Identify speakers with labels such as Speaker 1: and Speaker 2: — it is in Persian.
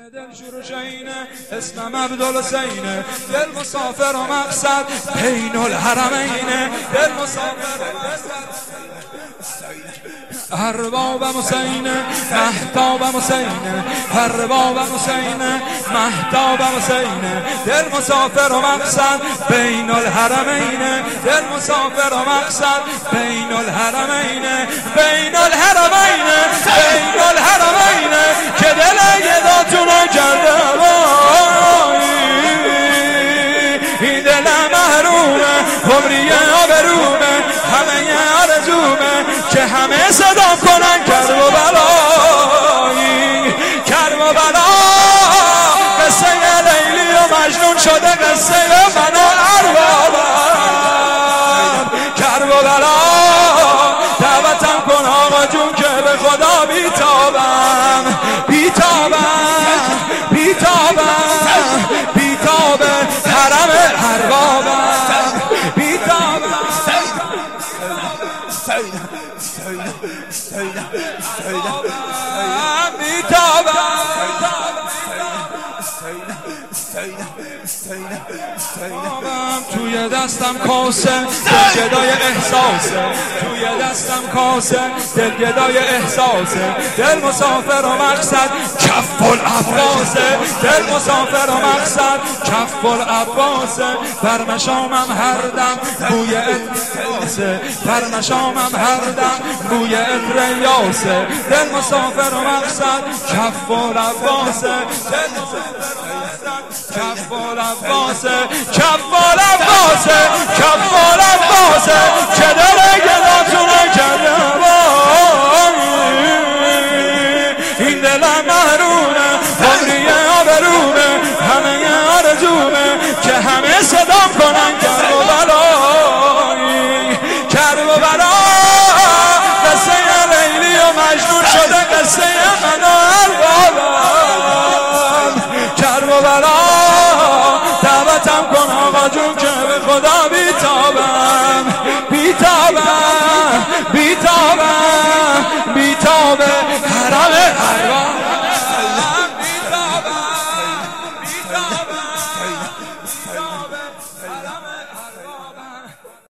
Speaker 1: دل شروع شینه اسمم عبدالحسینه دل مسافر و مقصد بین الحرمینه دل مسافر و مقصد اربابم حسینه مهتابم حسینه اربابم حسینه مهتابم حسینه دل مسافر و مقصد بین الحرمینه دل مسافر و مقصد بین الحرمینه بین الحرمینه بین الحرمینه که دل گداتونو کرده این دل محرومه عمریه آبرومه همه آرزومه که همه صدام کنن کربلایی کربلا قصه لیلی و مجنون شده قصه من و اربابم کربلا دعوتم کن آقا جون که به خدا بیتابم بیتابم بیتابم بیتاب حرم اربابم بیتابم توی دستم کاسه دلگدای احساسه توی دستم کاسه دلگدای احساسه دل مسافر و مقصد کف العباسه دل مسافر و مقصد کف العباسه بر مشامم هر دم بوی احساسه بر مشامم هر دم بوی عطر یاسه دل مسافر و مقصد کف العباسه دل مسافر و مقصد کف العباسه کف العباسه کف العباسه که دل گداتونو کرده این دلم محرومه عمریه آبرومه همه آرزومه که همه صدام کنن کربلایی کربلا قصه لیلی و مجنون شده قصه من و اربابم کربلا دعوتم کن آقا جون که به خدا بیتابم بیتابم بیتابم بیتاب حرم